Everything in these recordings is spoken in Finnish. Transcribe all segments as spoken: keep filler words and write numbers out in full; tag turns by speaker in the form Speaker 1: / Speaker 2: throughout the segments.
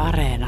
Speaker 1: Areena.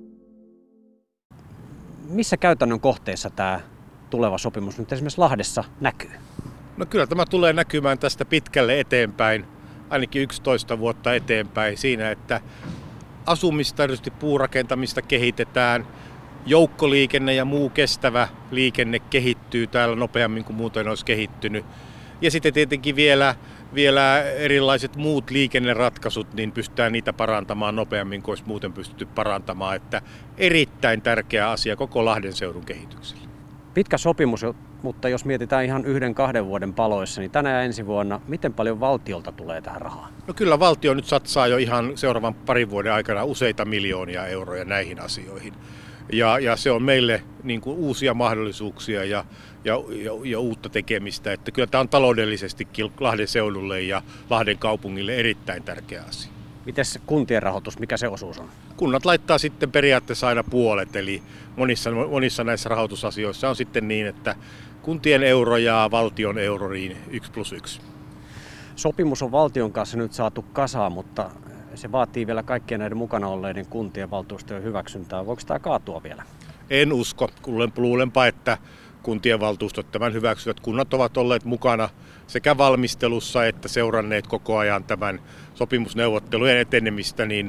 Speaker 2: Missä käytännön kohteissa tämä tuleva sopimus nyt esimerkiksi Lahdessa näkyy?
Speaker 3: No kyllä tämä tulee näkymään tästä pitkälle eteenpäin, ainakin yksitoista vuotta eteenpäin siinä, että asumista, erityisesti puurakentamista kehitetään, joukkoliikenne ja muu kestävä liikenne kehittyy täällä nopeammin kuin muuten olisi kehittynyt. Ja sitten tietenkin vielä, vielä erilaiset muut liikenneratkaisut, niin pystytään niitä parantamaan nopeammin kuin olisi muuten pystytty parantamaan. Että erittäin tärkeä asia koko Lahden seudun kehitykselle.
Speaker 2: Pitkä sopimus, mutta jos mietitään ihan yhden kahden vuoden paloissa, niin tänä ja ensi vuonna, miten paljon valtiolta tulee tähän rahaa?
Speaker 3: No kyllä valtio nyt satsaa jo ihan seuraavan parin vuoden aikana useita miljoonia euroja näihin asioihin. Ja, ja se on meille niin kuin uusia mahdollisuuksia ja, ja, ja, ja uutta tekemistä. Että kyllä tämä on taloudellisestikin Lahden seudulle ja Lahden kaupungille erittäin tärkeä asia.
Speaker 2: Mites kuntien rahoitus, mikä se osuus on?
Speaker 3: Kunnat laittaa sitten periaatteessa aina puolet, eli monissa, monissa näissä rahoitusasioissa on sitten niin, että kuntien euro ja valtion euro niin yksi plus yksi.
Speaker 2: Sopimus on valtion kanssa nyt saatu kasaan, mutta se vaatii vielä kaikkien näiden mukana olleiden kuntien valtuustojen hyväksyntää. Voiko tämä kaatua vielä?
Speaker 3: En usko. Luulenpa, että kuntien valtuustot tämän hyväksyvät. Kunnat ovat olleet mukana sekä valmistelussa että seuranneet koko ajan tämän sopimusneuvottelujen etenemistä, niin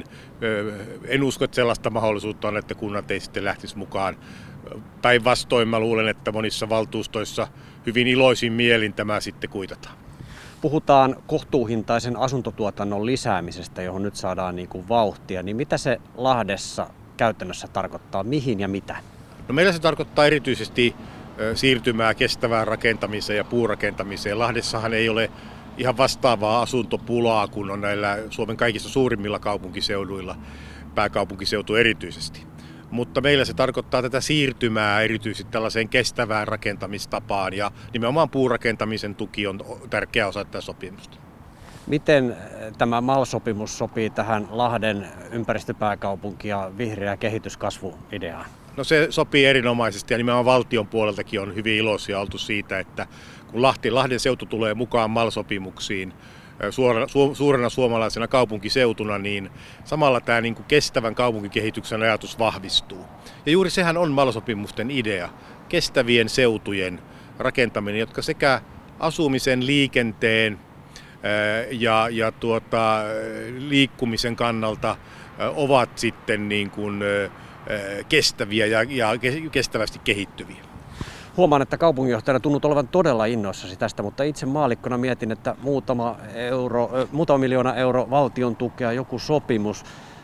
Speaker 3: en usko, että sellaista mahdollisuutta on, että kunnat ei sitten lähtisi mukaan. Päinvastoin mä luulen, että monissa valtuustoissa hyvin iloisin mielin tämä sitten kuitataan.
Speaker 2: Puhutaan kohtuuhintaisen asuntotuotannon lisäämisestä, johon nyt saadaan niin kuin vauhtia. Niin mitä se Lahdessa käytännössä tarkoittaa? Mihin ja mitä?
Speaker 3: No meillä se tarkoittaa erityisesti siirtymää kestävään rakentamiseen ja puurakentamiseen. Lahdessahan ei ole ihan vastaavaa asuntopulaa kuin on näillä Suomen kaikista suurimmilla kaupunkiseuduilla, pääkaupunkiseutu erityisesti. Mutta meillä se tarkoittaa tätä siirtymää erityisesti tällaiseen kestävään rakentamistapaan ja nimenomaan puurakentamisen tuki on tärkeä osa tätä sopimusta.
Speaker 2: Miten tämä M A L-sopimus sopii tähän Lahden ympäristöpääkaupunki- ja vihreä kehityskasvu-ideaan?
Speaker 3: No se sopii erinomaisesti ja nimenomaan valtion puoleltakin on hyvin iloisia oltu siitä, että kun Lahti, Lahden seutu tulee mukaan M A L-sopimuksiin suorana, su, suurena suomalaisena kaupunkiseutuna, niin samalla tämä niin kuin kestävän kaupunkikehityksen ajatus vahvistuu. Ja juuri sehän on M A L-sopimusten idea, kestävien seutujen rakentaminen, jotka sekä asumisen, liikenteen ja, ja tuota, liikkumisen kannalta ovat sitten niin kuin kestäviä ja, ja kestävästi kehittyviä.
Speaker 2: Huomaan, että kaupunginjohtajana tunnut olevan todella innoissasi tästä, mutta itse maallikkona mietin, että muutama, euro, muutama miljoona euro valtion tukea, joku sopimus.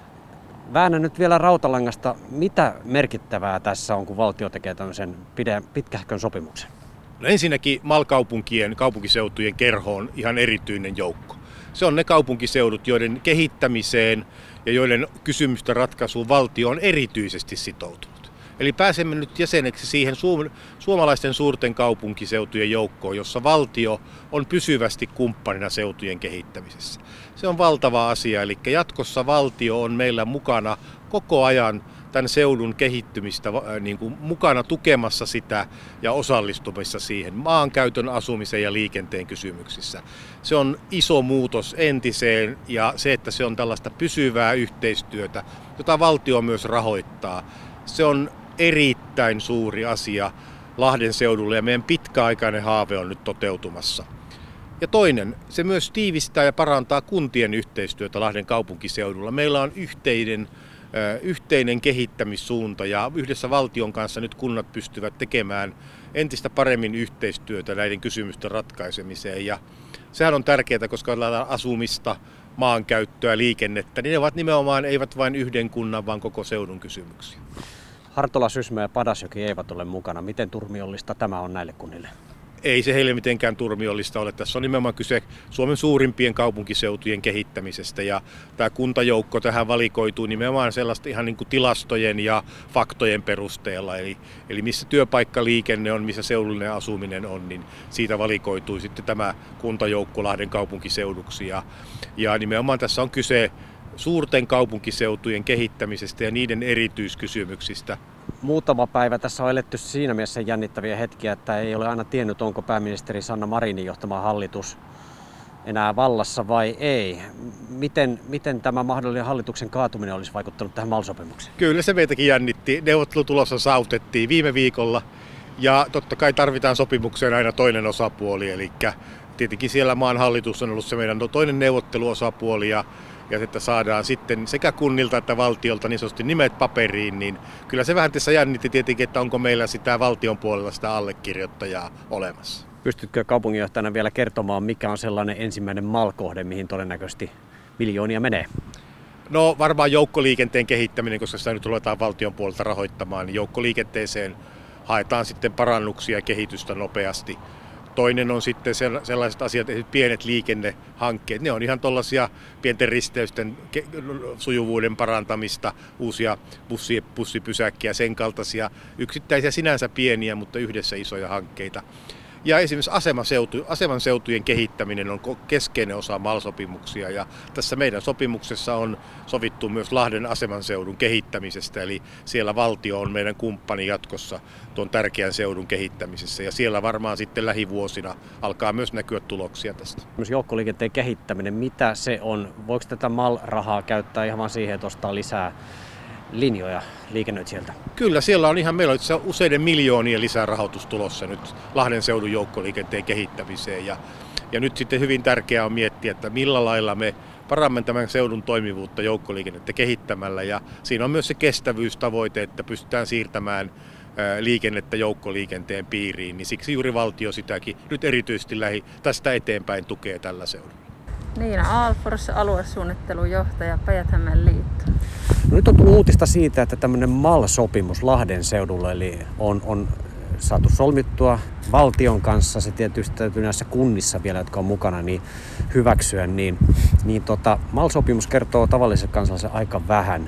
Speaker 2: Väännän nyt vielä rautalangasta, mitä merkittävää tässä on, kun valtio tekee tämmöisen pitkähkön sopimuksen?
Speaker 3: No ensinnäkin M A L-kaupunkien, kaupunkiseutujen kerho on ihan erityinen joukko. Se on ne kaupunkiseudut, joiden kehittämiseen ja joiden kysymysten ratkaisuun valtio on erityisesti sitoutunut. Eli pääsemme nyt jäseneksi siihen suomalaisten suurten kaupunkiseutujen joukkoon, jossa valtio on pysyvästi kumppanina seutujen kehittämisessä. Se on valtava asia, eli jatkossa valtio on meillä mukana koko ajan tämän seudun kehittymistä niin kuin mukana tukemassa sitä ja osallistumassa siihen maankäytön, asumisen ja liikenteen kysymyksissä. Se on iso muutos entiseen ja se, että se on tällaista pysyvää yhteistyötä, jota valtio myös rahoittaa. Se on erittäin suuri asia Lahden seudulle ja meidän pitkäaikainen haave on nyt toteutumassa. Ja toinen, se myös tiivistää ja parantaa kuntien yhteistyötä Lahden kaupunkiseudulla. Meillä on yhteinen, yhteinen kehittämissuunta ja yhdessä valtion kanssa nyt kunnat pystyvät tekemään entistä paremmin yhteistyötä näiden kysymysten ratkaisemiseen. Ja sehän on tärkeää, koska asumista, maankäyttöä, liikennettä, niin ne ovat nimenomaan eivät vain yhden kunnan, vaan koko seudun kysymyksiä.
Speaker 2: Hartola, Sysmä ja Padasjoki eivät ole mukana. Miten turmiollista tämä on näille kunnille?
Speaker 3: Ei se heille mitenkään turmiollista ole. Tässä on nimenomaan kyse Suomen suurimpien kaupunkiseutujen kehittämisestä ja tämä kuntajoukko tähän valikoituu nimenomaan sellaista ihan niin kuin tilastojen ja faktojen perusteella. Eli, eli missä työpaikkaliikenne on, missä seudullinen asuminen on, niin siitä valikoituu sitten tämä kuntajoukko Lahden kaupunkiseuduksi. Ja, ja nimenomaan tässä on kyse suurten kaupunkiseutujen kehittämisestä ja niiden erityiskysymyksistä.
Speaker 2: Muutama päivä tässä on eletty siinä mielessä jännittäviä hetkiä, että ei ole aina tiennyt, onko pääministeri Sanna Marinin johtama hallitus enää vallassa vai ei. Miten, miten tämä mahdollinen hallituksen kaatuminen olisi vaikuttanut tähän MAL-sopimukseen?
Speaker 3: Kyllä se meitäkin jännitti. Neuvottelutulossa saavutettiin viime viikolla ja totta kai tarvitaan sopimukseen aina toinen osapuoli. Eli tietenkin siellä maan hallitus on ollut se meidän toinen neuvotteluosapuoli ja, ja että saadaan sitten sekä kunnilta että valtiolta niin sanotusti nimet paperiin, niin kyllä se vähän tässä jännitti tietenkin, että onko meillä sitä valtion puolella sitä allekirjoittajaa olemassa.
Speaker 2: Pystytkö kaupunginjohtajana vielä kertomaan, mikä on sellainen ensimmäinen MAL-kohde, mihin todennäköisesti miljoonia menee?
Speaker 3: No varmaan joukkoliikenteen kehittäminen, koska sitä nyt ruvetaan valtion puolelta rahoittamaan, niin joukkoliikenteeseen haetaan sitten parannuksia ja kehitystä nopeasti. Toinen on sitten sellaiset asiat, että pienet liikennehankkeet, ne on ihan tuollaisia pienten risteysten sujuvuuden parantamista, uusia bussi, bussipysäkkiä, sen kaltaisia yksittäisiä sinänsä pieniä, mutta yhdessä isoja hankkeita. Ja esimerkiksi asemaseutu, aseman seutujen kehittäminen on keskeinen osa MAL-sopimuksia ja tässä meidän sopimuksessa on sovittu myös Lahden asemanseudun kehittämisestä, eli siellä valtio on meidän kumppani jatkossa tuon tärkeän seudun kehittämisessä ja siellä varmaan sitten lähivuosina alkaa myös näkyä tuloksia tästä.
Speaker 2: Myös joukkoliikenteen kehittäminen, mitä se on? Voiko tätä MAL-rahaa käyttää ihan vaan siihen, että ostaa lisää linjoja liikennöitsijältä?
Speaker 3: Kyllä, siellä on ihan, meillä on useiden miljoonien lisärahoitus tulossa nyt Lahden seudun joukkoliikenteen kehittämiseen. Ja, ja nyt sitten hyvin tärkeää on miettiä, että millä lailla me parannamme tämän seudun toimivuutta joukkoliikennettä kehittämällä. Ja siinä on myös se kestävyystavoite, että pystytään siirtämään liikennettä joukkoliikenteen piiriin. Niin siksi juuri valtio sitäkin nyt erityisesti lähi, tästä eteenpäin tukee tällä seudulla.
Speaker 1: Niina Aalfors, aluesuunnittelujohtaja, Päijät-Hämeen liitto.
Speaker 2: No nyt on tullut uutista siitä, että tämmöinen MAL-sopimus Lahden seudulla eli on, on saatu solmittua valtion kanssa. Se tietysti täytyy näissä kunnissa vielä, jotka on mukana, niin hyväksyä. Niin, niin tota, MAL-sopimus kertoo tavalliselle kansalaiselle aika vähän.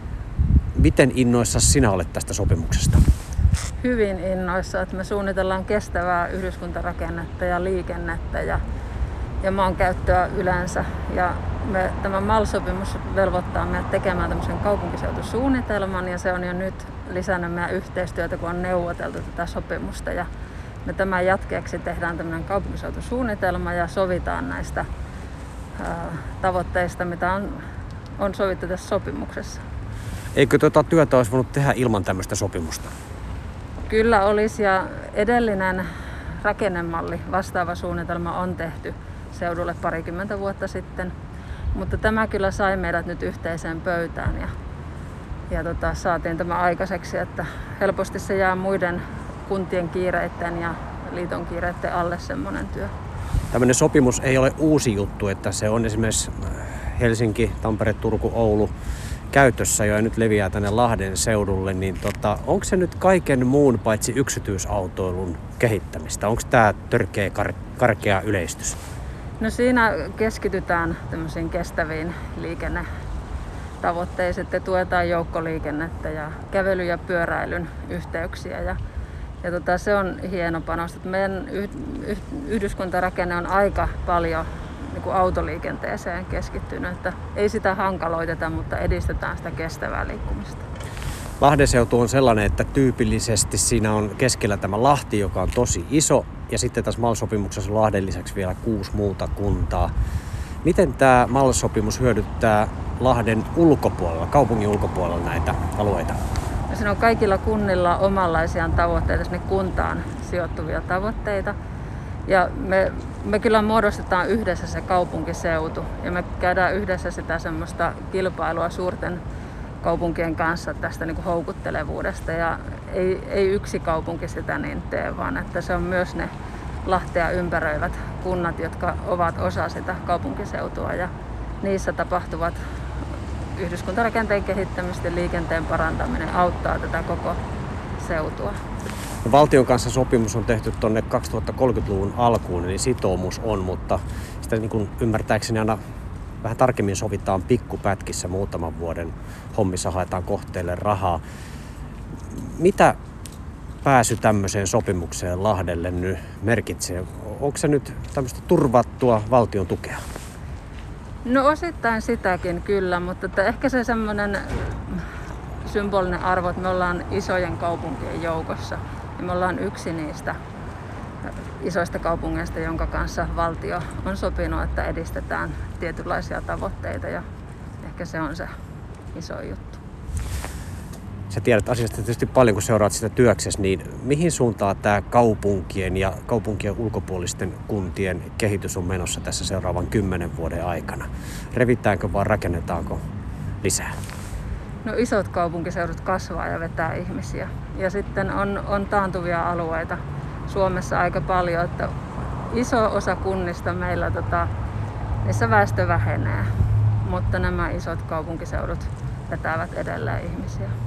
Speaker 2: Miten innoissa sinä olet tästä sopimuksesta?
Speaker 1: Hyvin innoissa, että me suunnitellaan kestävää yhdyskuntarakennetta ja liikennettä ja ja maankäyttöä yleensä. Ja me, tämä MAL-sopimus velvoittaa meidät tekemään tämmöisen kaupunkiseutusuunnitelman ja se on jo nyt lisännyt meidän yhteistyötä, kun on neuvoteltu tätä sopimusta. Ja me tämän jatkeeksi tehdään tämmöinen kaupunkiseutusuunnitelma ja sovitaan näistä ää, tavoitteista, mitä on, on sovittu tässä sopimuksessa.
Speaker 2: Eikö tuota työtä olisi voinut tehdä ilman tämmöistä sopimusta?
Speaker 1: Kyllä olisi ja edellinen rakennemalli, vastaava suunnitelma on tehty seudulle parikymmentä vuotta sitten, mutta tämä kyllä sai meidät nyt yhteiseen pöytään ja, ja tota, saatiin tämä aikaiseksi, että helposti se jää muiden kuntien kiireiden ja liiton kiireiden alle semmoinen työ.
Speaker 2: Tämmöinen sopimus ei ole uusi juttu, että se on esimerkiksi Helsinki, Tampere, Turku, Oulu käytössä jo ja nyt leviää tänne Lahden seudulle, niin tota, onko se nyt kaiken muun paitsi yksityisautoilun kehittämistä? Onko tämä törkeä kar- karkea yleistys?
Speaker 1: No siinä keskitytään tämmöisiin kestäviin liikennetavoitteisiin, että tuetaan joukkoliikennettä ja kävely- ja pyöräilyn yhteyksiä. Ja, ja tota, se on hieno panos. Meidän yh, yh, yhdyskuntarakenne on aika paljon niin kuin autoliikenteeseen keskittynyt, että ei sitä hankaloiteta, mutta edistetään sitä kestävää liikkumista.
Speaker 2: Lahden seutu on sellainen, että tyypillisesti siinä on keskellä tämä Lahti, joka on tosi iso, ja sitten tässä MAL-sopimuksessa on Lahden lisäksi vielä kuusi muuta kuntaa. Miten tämä MAL-sopimus hyödyttää Lahden ulkopuolella, kaupungin ulkopuolella näitä alueita?
Speaker 1: Ja siinä on kaikilla kunnilla omanlaisiaan tavoitteita, sinne kuntaan sijoittuvia tavoitteita. Ja me, me kyllä muodostetaan yhdessä se kaupunkiseutu ja me käydään yhdessä sitä semmoista kilpailua suurten kaupunkien kanssa tästä niin kuin houkuttelevuudesta. Ja ei, ei yksi kaupunki sitä niin tee, vaan että se on myös ne Lahtea ympäröivät kunnat, jotka ovat osa sitä kaupunkiseutua. Ja niissä tapahtuvat yhdyskuntarakenteen kehittämistä ja liikenteen parantaminen auttaa tätä koko seutua.
Speaker 2: Valtion kanssa sopimus on tehty tuonne kaksituhattakolmekymmentäluvun alkuun, eli sitoumus on, mutta sitä niin kuin ymmärtääkseni aina vähän tarkemmin sovitaan pikkupätkissä muutaman vuoden hommissa, haetaan kohteelle rahaa. Mitä pääsy tämmöiseen sopimukseen Lahdelle nyt merkitsee? Onko se nyt tämmöistä turvattua valtion tukea?
Speaker 1: No osittain sitäkin kyllä, mutta että ehkä se semmoinen symbolinen arvo, että me ollaan isojen kaupunkien joukossa ja me ollaan yksi niistä isoista kaupungeista, jonka kanssa valtio on sopinut, että edistetään tietynlaisia tavoitteita ja ehkä se on se iso juttu.
Speaker 2: Sä tiedät asiasta tietysti paljon, kun seuraat sitä työksessä, niin mihin suuntaan tämä kaupunkien ja kaupunkien ulkopuolisten kuntien kehitys on menossa tässä seuraavan kymmenen vuoden aikana? Revitäänkö vai rakennetaanko lisää?
Speaker 1: No isot kaupunkiseudut kasvaa ja vetää ihmisiä. Ja sitten on, on taantuvia alueita Suomessa aika paljon, että iso osa kunnista meillä, tota, niissä väestö vähenee, mutta nämä isot kaupunkiseudut vetävät edelleen ihmisiä.